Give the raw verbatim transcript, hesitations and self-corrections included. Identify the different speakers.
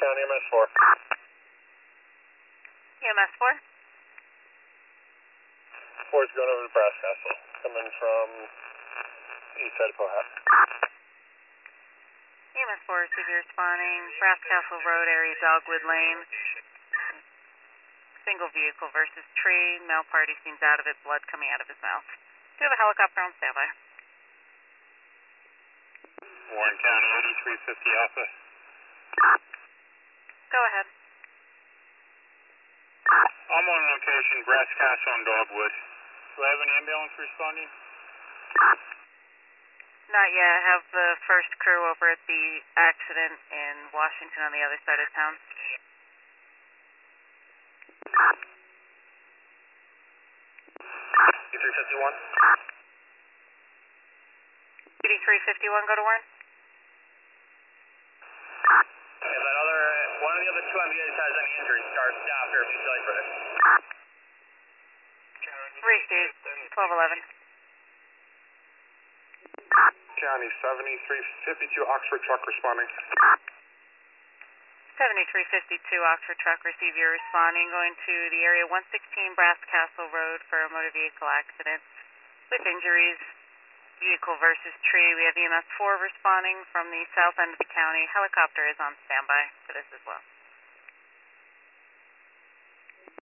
Speaker 1: County, M S four.
Speaker 2: E M S four?
Speaker 1: four is going over to Brass Castle, coming from east side of Pohat.
Speaker 2: E M S four, receive your responding. Brass Castle Road area, Dogwood Lane. Single vehicle versus tree. Male party seems out of it, blood coming out of his mouth. Do you have a helicopter on standby?
Speaker 1: Warren County, eighty-three fifty Alpha.
Speaker 2: Go ahead.
Speaker 1: I'm on location, Brass Castle on Dogwood. Do I have an ambulance responding?
Speaker 2: Not yet. I have the first crew over at the accident in Washington on the other side of town.
Speaker 1: eighty-three fifty-one.
Speaker 2: eighty-three fifty-one, go to Warren.
Speaker 1: If that other, one of the other two ambulances has any injuries, start staff here if you feel like for this.
Speaker 2: Receive, twelve eleven.
Speaker 1: County, seventy-three fifty-two Oxford truck responding.
Speaker 2: seventy-three fifty-two Oxford truck, receive your responding, going to the area one sixteen Brass Castle Road for a motor vehicle accident with injuries, vehicle versus tree. We have E M S four responding from the south end of the county. Helicopter is on standby for this as well.